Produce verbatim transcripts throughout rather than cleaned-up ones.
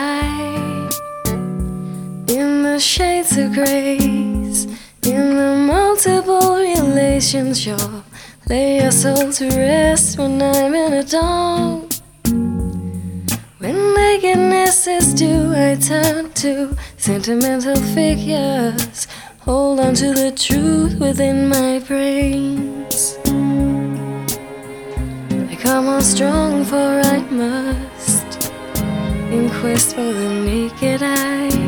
light, in the shades of grace, in the multiple relations. You'll lay your soul to rest when I'm in a dawn. When nakedness is due, I turn to sentimental figures. Hold on to the truth within my brains. I come on strong, for I must, in quest for the naked eye.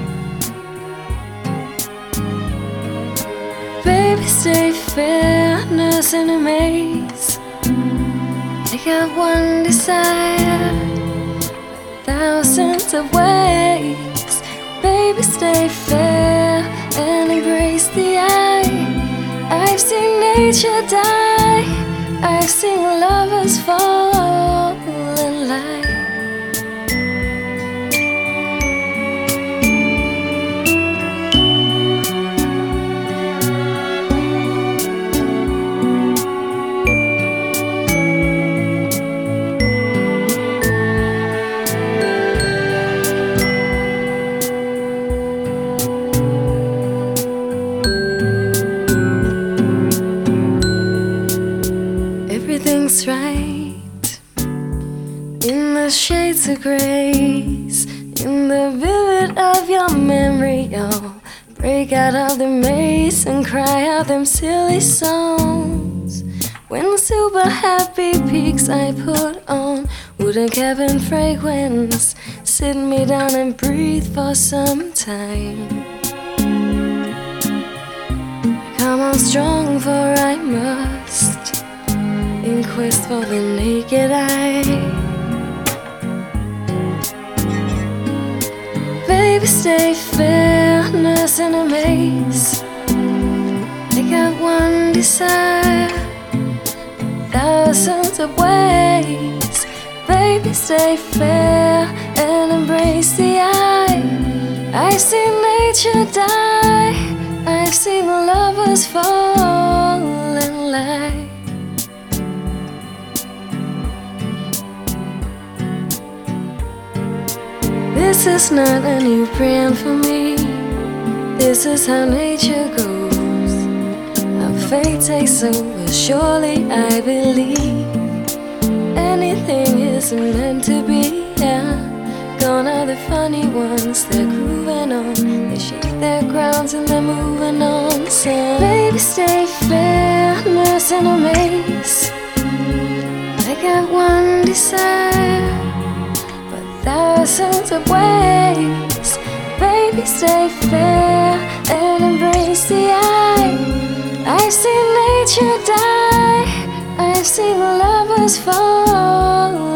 Baby, stay fair, nurse in a maze. I got one desire, thousands of ways. Baby, stay fair and embrace the eye. I've seen nature die, I've seen lovers fall in light. Everything's right in the shades of grace, in the vivid of your memory. You'll break out of the maze and cry out them silly songs. When super happy peaks I put on wooden cabin fragrance, sit me down and breathe for some time. Come on strong, for I must, in quest for the naked eye. Baby, stay fair, nurse in a maze. I got one desire, thousands of ways. Baby, stay fair and embrace the eye. I've seen nature die, I've seen lovers fall in light. This is not a new brand for me. This is how nature goes. How fate takes over, surely I believe anything is meant to be. Yeah, gone are the funny ones, they're grooving on. They shake their crowns and they're moving on. So baby, stay fair, nurse in a maze. I got one desire, thousands of ways. Baby, stay fair and embrace the eye. I've seen nature die, I've seen lovers fall